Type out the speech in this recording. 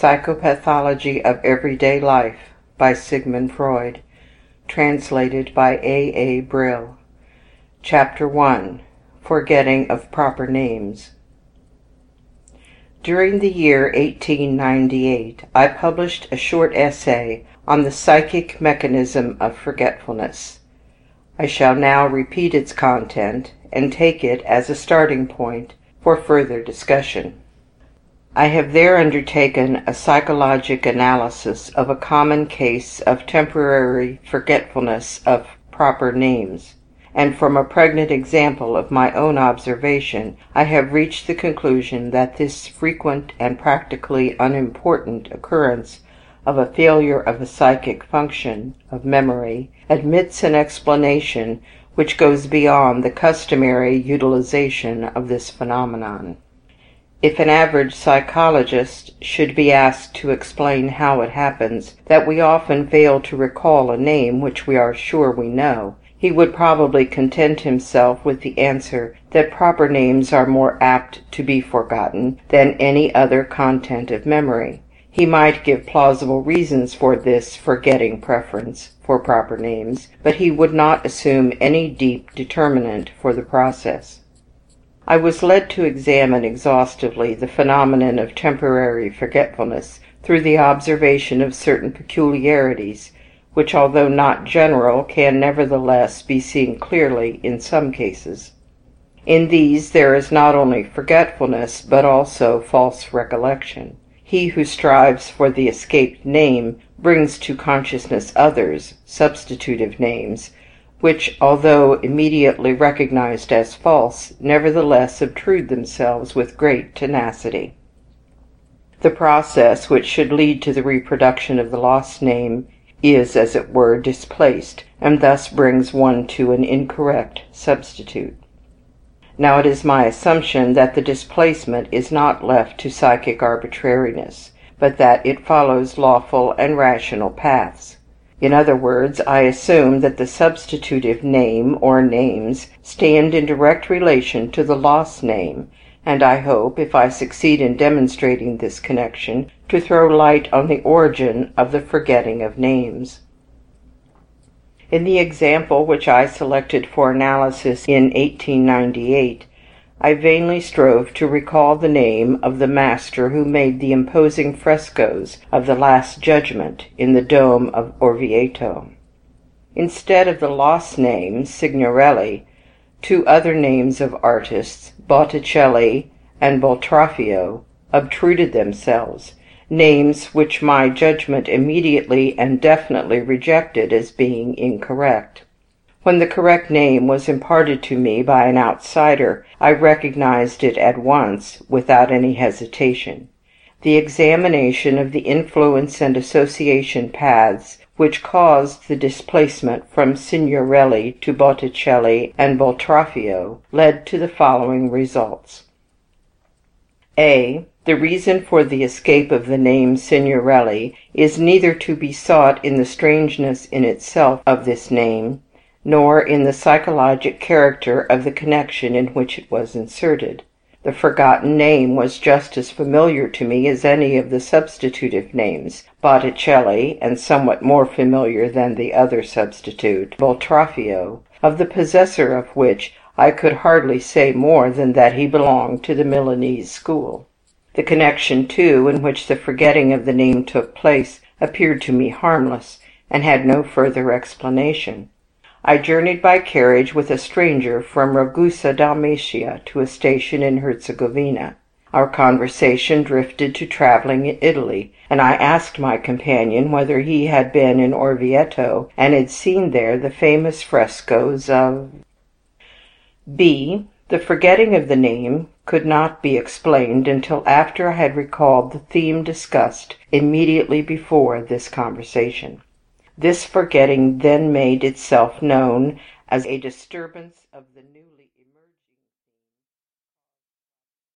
Psychopathology of Everyday Life by Sigmund Freud. Translated by A. Brill. Chapter 1. Forgetting of Proper Names. During the year 1898, I published a short essay on the psychic mechanism of forgetfulness. I shall now repeat its content and take it as a starting point for further discussion. I have there undertaken a psychologic analysis of a common case of temporary forgetfulness of proper names, and from a pregnant example of my own observation, I have reached the conclusion that this frequent and practically unimportant occurrence of a failure of a psychic function of memory admits an explanation which goes beyond the customary utilization of this phenomenon. If an average psychologist should be asked to explain how it happens that we often fail to recall a name which we are sure we know, he would probably content himself with the answer that proper names are more apt to be forgotten than any other content of memory. He might give plausible reasons for this forgetting preference for proper names, but he would not assume any deep determinant for the process. I was led to examine exhaustively the phenomenon of temporary forgetfulness through the observation of certain peculiarities, which, although not general, can nevertheless be seen clearly in some cases. In these there is not only forgetfulness, but also false recollection. He who strives for the escaped name brings to consciousness others, substitutive names, which, although immediately recognized as false, nevertheless obtrude themselves with great tenacity. The process which should lead to the reproduction of the lost name is, as it were, displaced, and thus brings one to an incorrect substitute. Now it is my assumption that the displacement is not left to psychic arbitrariness, but that it follows lawful and rational paths. In other words, I assume that the substitutive name or names stand in direct relation to the lost name, and I hope, if I succeed in demonstrating this connection, to throw light on the origin of the forgetting of names. In the example which I selected for analysis in 1898, I vainly strove to recall the name of the master who made the imposing frescoes of the Last Judgment in the Dome of Orvieto. Instead of the lost name, Signorelli, two other names of artists, Botticelli and Boltraffio, obtruded themselves, names which my judgment immediately and definitely rejected as being incorrect. When the correct name was imparted to me by an outsider, I recognized it at once, without any hesitation. The examination of the influence and association paths which caused the displacement from Signorelli to Botticelli and Boltraffio led to the following results. A. The reason for the escape of the name Signorelli is neither to be sought in the strangeness in itself of this name, nor in the psychologic character of the connection in which it was inserted. The forgotten name was just as familiar to me as any of the substitutive names, Botticelli, and somewhat more familiar than the other substitute, Boltraffio, of the possessor of which I could hardly say more than that he belonged to the Milanese school. The connection, too, in which the forgetting of the name took place appeared to me harmless, and had no further explanation. I journeyed by carriage with a stranger from Ragusa, Dalmatia, to a station in Herzegovina. Our conversation drifted to traveling in Italy, and I asked my companion whether he had been in Orvieto and had seen there the famous frescoes of B. The forgetting of the name could not be explained until after I had recalled the theme discussed immediately before this conversation. This forgetting then made itself known as a disturbance of the new